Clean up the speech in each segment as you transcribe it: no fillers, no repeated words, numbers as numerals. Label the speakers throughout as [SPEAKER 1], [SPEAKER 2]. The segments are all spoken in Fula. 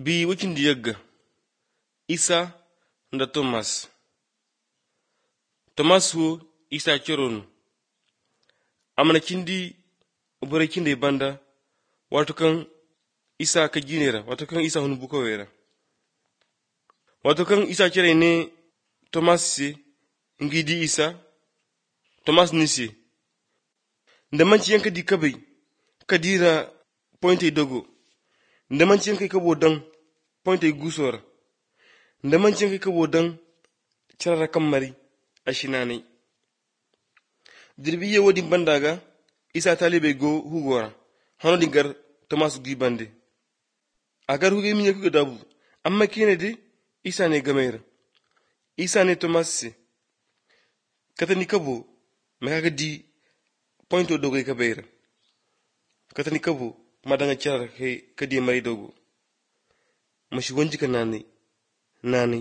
[SPEAKER 1] bi wikindi yagga isa nda Thomas wo isa coronu amana kindi ubore kinde banda wato kan isa ka ginera wato kan isa hunu buko wera wato kan isa cire ne Thomas si ngidi isa Thomas nisi nda manci yanka di kabai kadira pointe dogo nda manci yanka kabo dan pointe gusora nda manci yanka kabo dan carara kamari ashinane dirbi ye wodi bandaga isa talibe go hugora hono dingar Thomas gi bande agar huge minye kuga dabu amma kine de isa ne gamera isa ne Thomas si katani kabo makaga di pointo dogo ka beira katani kabo madanga cara he kadi mari dogo mashi wonji ka nani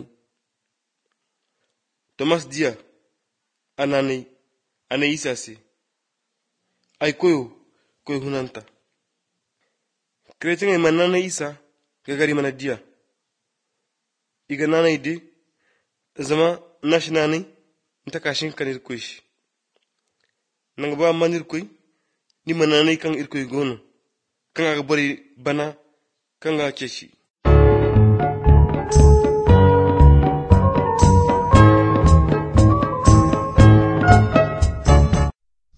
[SPEAKER 1] Thomas dia anani ana isa si ay koyo hunanta kretin manana isa gagari mana dia iga nana ide zama nashinani nta kashin kanir kuish nanga ba manir kuy ni manana kan ir kuy gono kan aga bari bana kan ga keshi